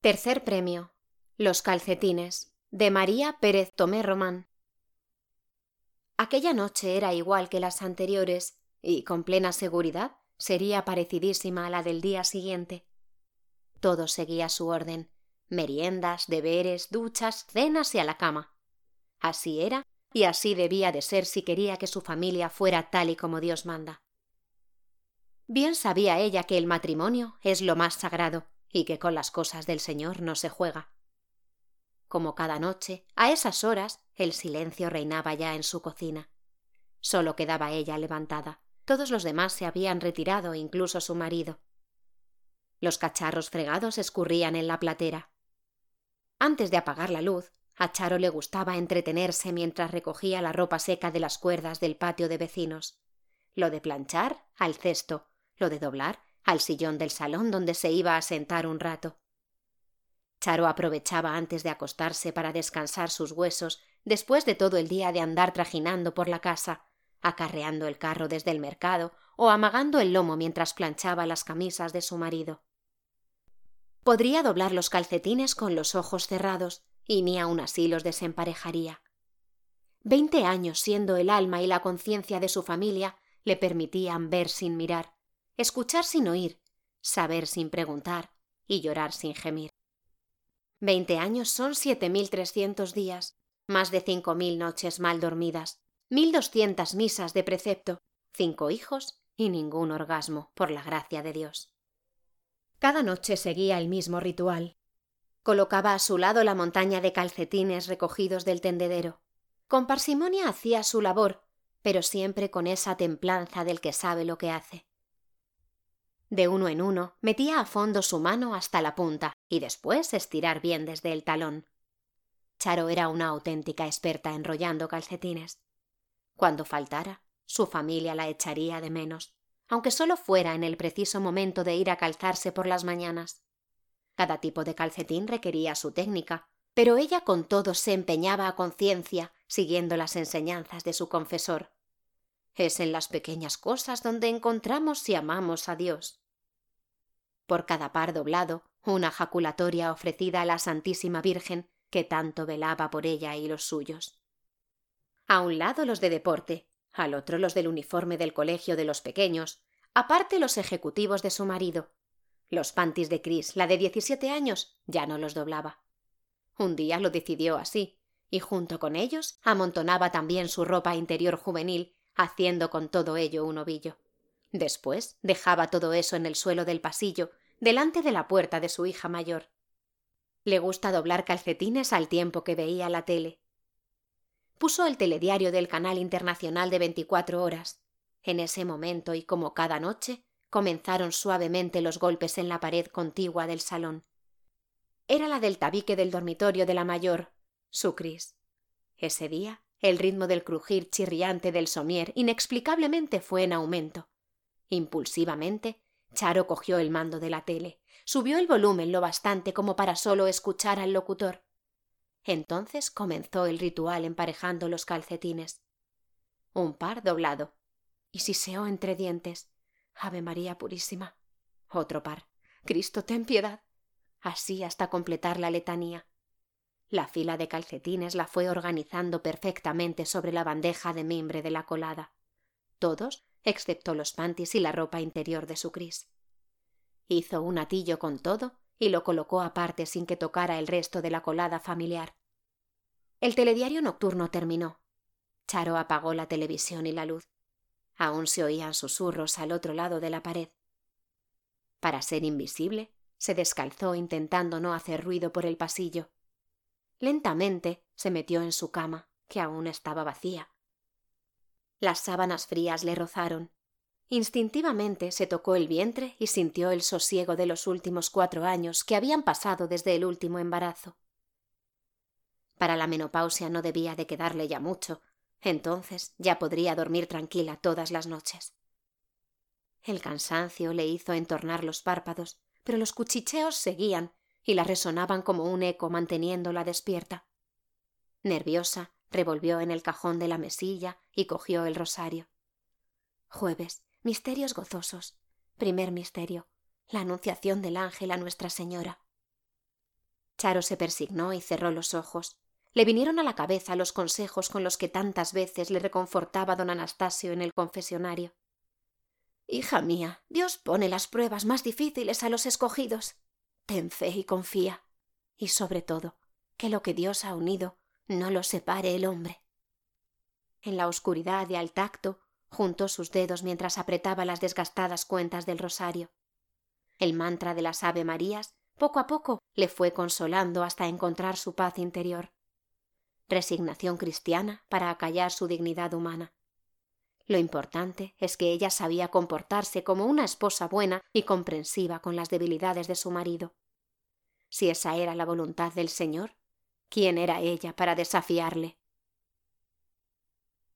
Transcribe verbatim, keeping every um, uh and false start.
Tercer premio. Los calcetines, de María Pérez Tomé Román. Aquella noche era igual que las anteriores y, con plena seguridad, sería parecidísima a la del día siguiente. Todo seguía su orden: meriendas, deberes, duchas, cenas y a la cama. Así era y así debía de ser si quería que su familia fuera tal y como Dios manda. Bien sabía ella que el matrimonio es lo más sagrado y que con las cosas del Señor no se juega. Como cada noche, a esas horas, el silencio reinaba ya en su cocina. Solo quedaba ella levantada. Todos los demás se habían retirado, incluso su marido. Los cacharros fregados escurrían en la platera. Antes de apagar la luz, a Charo le gustaba entretenerse mientras recogía la ropa seca de las cuerdas del patio de vecinos. Lo de planchar, al cesto; lo de doblar, al sillón del salón donde se iba a sentar un rato. Charo aprovechaba antes de acostarse para descansar sus huesos después de todo el día de andar trajinando por la casa, acarreando el carro desde el mercado o amagando el lomo mientras planchaba las camisas de su marido. Podría doblar los calcetines con los ojos cerrados y ni aun así los desemparejaría. Veinte años siendo el alma y la conciencia de su familia le permitían ver sin mirar, escuchar sin oír, saber sin preguntar y llorar sin gemir. Veinte años son siete mil trescientos días, más de cinco mil noches mal dormidas, mil doscientas misas de precepto, cinco hijos y ningún orgasmo, por la gracia de Dios. Cada noche seguía el mismo ritual. Colocaba a su lado la montaña de calcetines recogidos del tendedero. Con parsimonia hacía su labor, pero siempre con esa templanza del que sabe lo que hace. De uno en uno metía a fondo su mano hasta la punta y después estirar bien desde el talón. Charo era una auténtica experta enrollando calcetines. Cuando faltara, su familia la echaría de menos, aunque solo fuera en el preciso momento de ir a calzarse por las mañanas. Cada tipo de calcetín requería su técnica, pero ella con todo se empeñaba a conciencia, siguiendo las enseñanzas de su confesor. Es en las pequeñas cosas donde encontramos y amamos a Dios. Por cada par doblado, una jaculatoria ofrecida a la Santísima Virgen, que tanto velaba por ella y los suyos. A un lado los de deporte, al otro los del uniforme del colegio de los pequeños, aparte los ejecutivos de su marido. Los pantis de Cris, la de diecisiete años, ya no los doblaba. Un día lo decidió así, y junto con ellos amontonaba también su ropa interior juvenil, haciendo con todo ello un ovillo. Después dejaba todo eso en el suelo del pasillo, delante de la puerta de su hija mayor. Le gusta doblar calcetines al tiempo que veía la tele. Puso el telediario del canal internacional de veinticuatro horas. En ese momento y como cada noche, comenzaron suavemente los golpes en la pared contigua del salón. Era la del tabique del dormitorio de la mayor, su Cris. Ese día, el ritmo del crujir chirriante del somier inexplicablemente fue en aumento. Impulsivamente, Charo cogió el mando de la tele, subió el volumen lo bastante como para solo escuchar al locutor. Entonces comenzó el ritual emparejando los calcetines. Un par doblado, y siseó entre dientes: Ave María Purísima. Otro par: Cristo, ten piedad. Así hasta completar la letanía. La fila de calcetines la fue organizando perfectamente sobre la bandeja de mimbre de la colada. Todos, excepto los pantis y la ropa interior de su Cris. Hizo un atillo con todo y lo colocó aparte sin que tocara el resto de la colada familiar. El telediario nocturno terminó. Charo apagó la televisión y la luz. Aún se oían susurros al otro lado de la pared. Para ser invisible, se descalzó intentando no hacer ruido por el pasillo. Lentamente se metió en su cama, que aún estaba vacía. Las sábanas frías le rozaron. Instintivamente se tocó el vientre y sintió el sosiego de los últimos cuatro años que habían pasado desde el último embarazo. Para la menopausia no debía de quedarle ya mucho, entonces ya podría dormir tranquila todas las noches. El cansancio le hizo entornar los párpados, pero los cuchicheos seguían y la resonaban como un eco manteniéndola despierta. Nerviosa, revolvió en el cajón de la mesilla y cogió el rosario. Jueves, misterios gozosos. Primer misterio, la anunciación del ángel a Nuestra Señora. Charo se persignó y cerró los ojos. Le vinieron a la cabeza los consejos con los que tantas veces le reconfortaba don Anastasio en el confesionario. «Hija mía, Dios pone las pruebas más difíciles a los escogidos. Ten fe y confía. Y sobre todo, que lo que Dios ha unido no lo separe el hombre». En la oscuridad y al tacto, juntó sus dedos mientras apretaba las desgastadas cuentas del rosario. El mantra de las Ave Marías, poco a poco, le fue consolando hasta encontrar su paz interior. Resignación cristiana para acallar su dignidad humana. Lo importante es que ella sabía comportarse como una esposa buena y comprensiva con las debilidades de su marido. Si esa era la voluntad del Señor, ¿quién era ella para desafiarle?